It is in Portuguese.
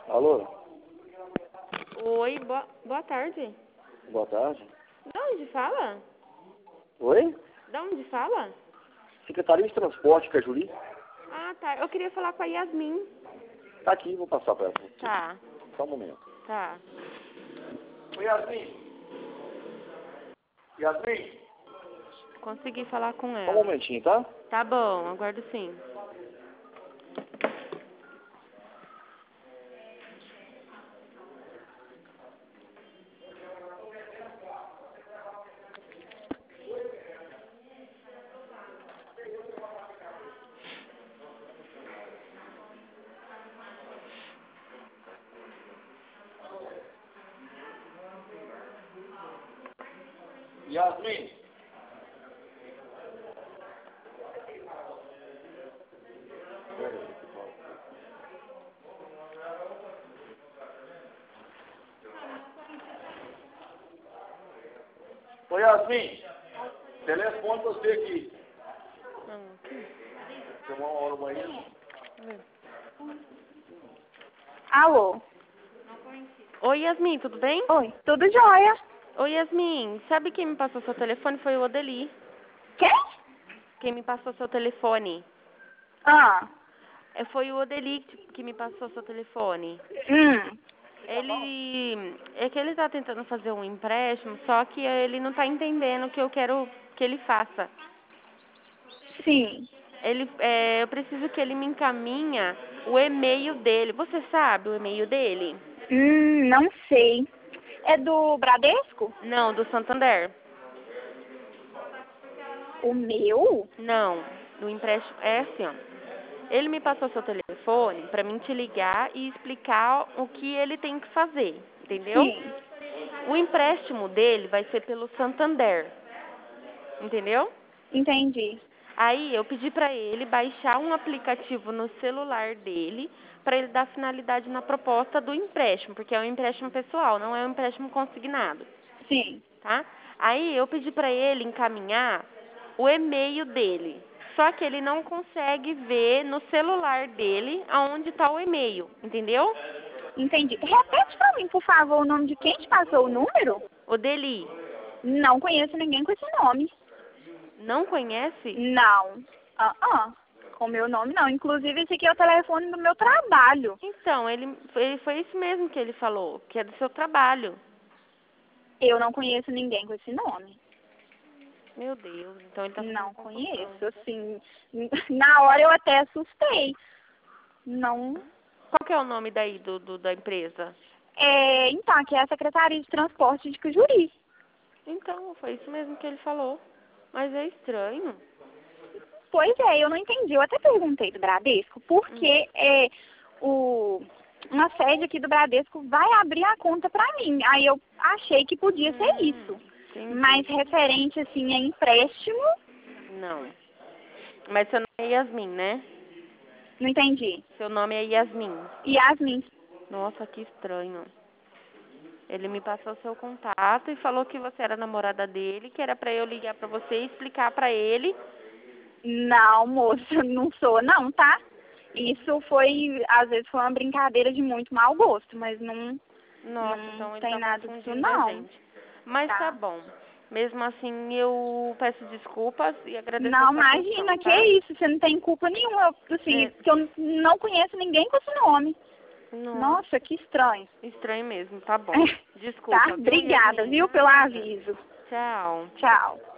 Alô? Oi, boa tarde. Boa tarde. De onde fala? Oi? De onde fala? Secretaria de Transporte, que é Juli? Ah, tá. Eu queria falar com a Yasmin. Tá aqui, vou passar pra ela. Tá, Só um momento. tá. Oi, Yasmin. Yasmin? Consegui falar com Só um ela. momentinho, tá? Tá bom, aguardo sim. Yasmin? Oi, Yasmin. Telefone pra você aqui. Não, aqui. Tem uma hora no banheiro? Alô? Oi, Yasmin, tudo bem? Oi, tudo jóia? Oi, Yasmin. Sabe quem me passou seu telefone? Foi o Odeli. Quem? Quem me passou seu telefone? Ah, Foi o Odeli que me passou seu telefone. hum, É que ele tá tentando fazer um empréstimo, só que ele não tá entendendo o que eu quero que ele faça. sim. Eu preciso que ele me encaminha o e-mail dele. Você sabe o e-mail dele? Não sei. É do Bradesco? Não, do Santander. O meu? Não, do empréstimo. É assim, ó. Ele me passou seu telefone pra mim te ligar e explicar o que ele tem que fazer, entendeu? Sim, O empréstimo dele vai ser pelo Santander, entendeu? entendi. Aí eu pedi pra ele baixar um aplicativo no celular dele pra ele dar finalidade na proposta do empréstimo, porque é um empréstimo pessoal, não é um empréstimo consignado, Sim, tá? Aí eu pedi pra ele encaminhar o e-mail dele. Só que ele não consegue ver no celular dele aonde tá o e-mail, entendeu? entendi. Repete pra mim, por favor, o nome de quem te passou o número? O dele Não conheço ninguém com esse nome. não conhece? Não. Com o meu nome, não. Inclusive, esse aqui é o telefone do meu trabalho. Então, ele foi isso mesmo que ele falou, que é do seu trabalho. Eu não conheço ninguém com esse nome. Meu Deus, então ele tá fazendo Não confusão. conheço, assim. Na hora eu até assustei. Não. Qual que é o nome daí da empresa? Então, aqui é a Secretaria de Transporte de Cajuri. Então, foi isso mesmo que ele falou. Mas é estranho. Pois é, eu não entendi. Eu até perguntei do Bradesco, porque uma sede aqui do Bradesco vai abrir a conta pra mim. Aí eu achei que podia ser isso. Entendi. Mas referente, assim, a empréstimo, Não. Mas seu nome é Yasmin, né? não entendi. Seu nome é Yasmin. Yasmin. Nossa, que estranho. Ele me passou seu contato e falou que você era namorada dele, que era pra eu ligar pra você e explicar pra ele. Não, moça, não sou não, tá? Isso foi, às vezes foi uma brincadeira de muito mau gosto, mas não, Nossa, não então ele tem tá nada disso confundindo a não, gente. Mas tá tá? bom. Mesmo assim, eu peço desculpas e agradeço a Não, sua atenção, imagina, que tá? isso, você não tem culpa nenhuma, assim, porque eu não conheço ninguém com esse nome. Nossa, Nossa, que estranho. estranho mesmo, tá bom. Tá? Desculpa, viu, Obrigada, Yasmin? viu, pelo Nada. aviso. Tchau. Tchau.